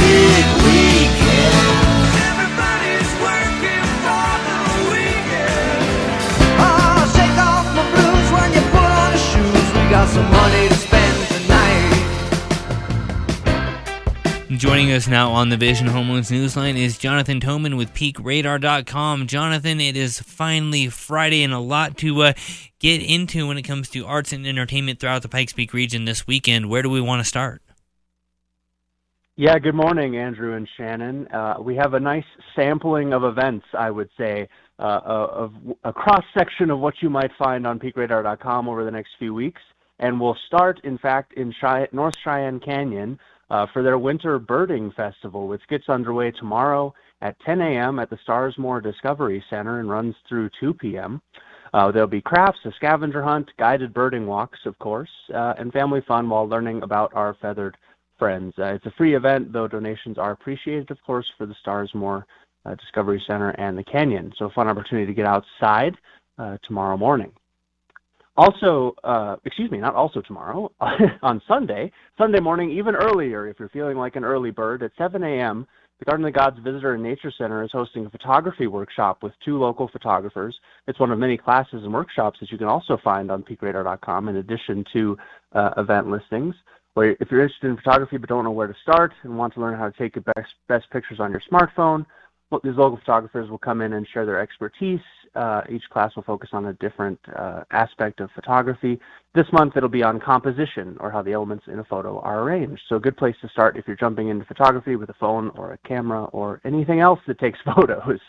big weekend. Everybody's working for the weekend. Oh, shake off my blues when you put on the shoes. We got some money to spend tonight. Joining us now on the Vision Homelands Newsline is Jonathan Toman with PeakRadar.com. Jonathan, it is finally Friday and a lot to get into when it comes to arts and entertainment throughout the Pikes Peak region this weekend. Where do we want to start? Yeah, good morning, Andrew and Shannon. We have a nice sampling of events, I would say, of a cross-section of what you might find on PeakRadar.com over the next few weeks. And we'll start, in fact, in North Cheyenne Canyon for their Winter Birding Festival, which gets underway tomorrow at 10 a.m. at the Starsmore Discovery Center and runs through 2 p.m. There'll be crafts, a scavenger hunt, guided birding walks, of course, and family fun while learning about our feathered friends. It's a free event, though donations are appreciated, of course, for the Starsmore Discovery Center and the Canyon. So a fun opportunity to get outside tomorrow morning. Also, not also tomorrow, on Sunday morning, even earlier, if you're feeling like an early bird, at 7 a.m., the Garden of the Gods Visitor and Nature Center is hosting a photography workshop with 2 local photographers. It's one of many classes and workshops that you can also find on PeakRadar.com in addition to event listings. Where if you're interested in photography but don't know where to start and want to learn how to take the best pictures on your smartphone, these local photographers will come in and share their expertise. Each class will focus on a different aspect of photography. This month it'll be on composition, or how the elements in a photo are arranged. So a good place to start if you're jumping into photography with a phone or a camera or anything else that takes photos.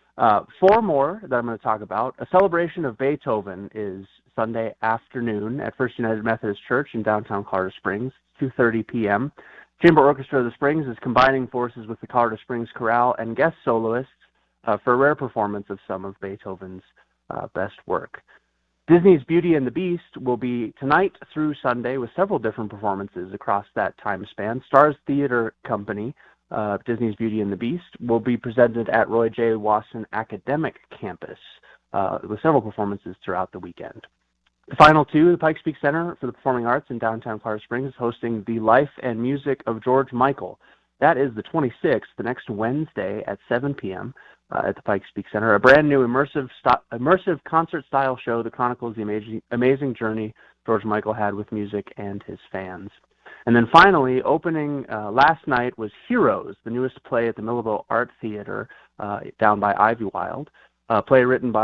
4 more that I'm going to talk about. A celebration of Beethoven is Sunday afternoon at First United Methodist Church in downtown Colorado Springs, 2:30 p.m. Chamber Orchestra of the Springs is combining forces with the Colorado Springs Chorale and guest soloists for a rare performance of some of Beethoven's best work. Disney's Beauty and the Beast will be tonight through Sunday with several different performances across that time span. Stars Theater Company, Disney's Beauty and the Beast, will be presented at Roy J. Wasson Academic Campus with several performances throughout the weekend. The final 2, the Pikes Peak Center for the Performing Arts in downtown Colorado Springs is hosting The Life and Music of George Michael. That is the 26th, the next Wednesday at 7 p.m. At the Pikes Peak Center. A brand new immersive concert-style show that chronicles the amazing journey George Michael had with music and his fans. And then finally, opening last night was Heroes, the newest play at the Millville Art Theater down by Ivywild. A play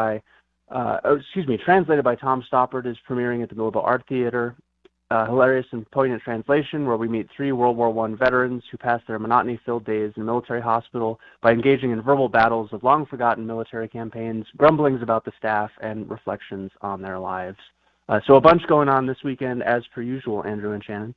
translated by Tom Stoppard, is premiering at the Millville Art Theater. Hilarious and poignant translation where we meet 3 World War I veterans who passed their monotony-filled days in a military hospital by engaging in verbal battles of long-forgotten military campaigns, grumblings about the staff, and reflections on their lives. So a bunch going on this weekend, as per usual, Andrew and Shannon.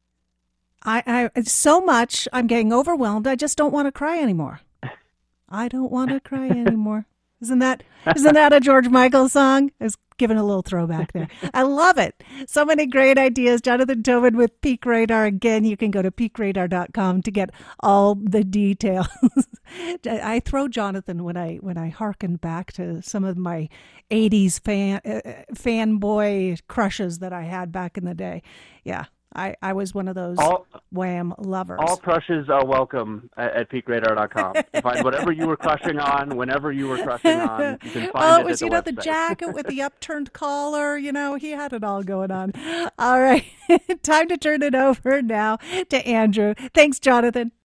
I so much, I'm getting overwhelmed. I just don't want to cry anymore. I don't want to cry anymore. Isn't that a George Michael song? I was giving a little throwback there. I love it. So many great ideas. Jonathan Toman with Peak Radar. Again, you can go to peakradar.com to get all the details. I throw Jonathan when I hearken back to some of my 80s fanboy crushes that I had back in the day. Yeah. I was one of those Wham lovers. All crushes are welcome at peakradar.com. Find whatever you were crushing on, whenever you were crushing on. You can find it was, at the website. The jacket with the upturned collar. He had it all going on. All right. Time to turn it over now to Andrew. Thanks, Jonathan.